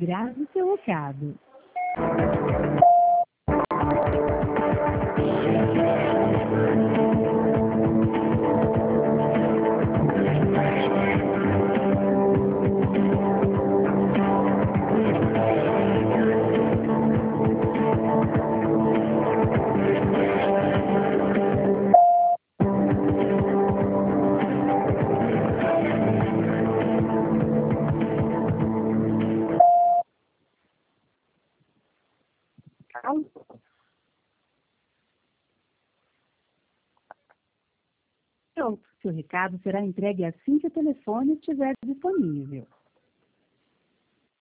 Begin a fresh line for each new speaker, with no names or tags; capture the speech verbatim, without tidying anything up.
Grave seu recado. Pronto, seu recado será entregue assim que o telefone estiver disponível.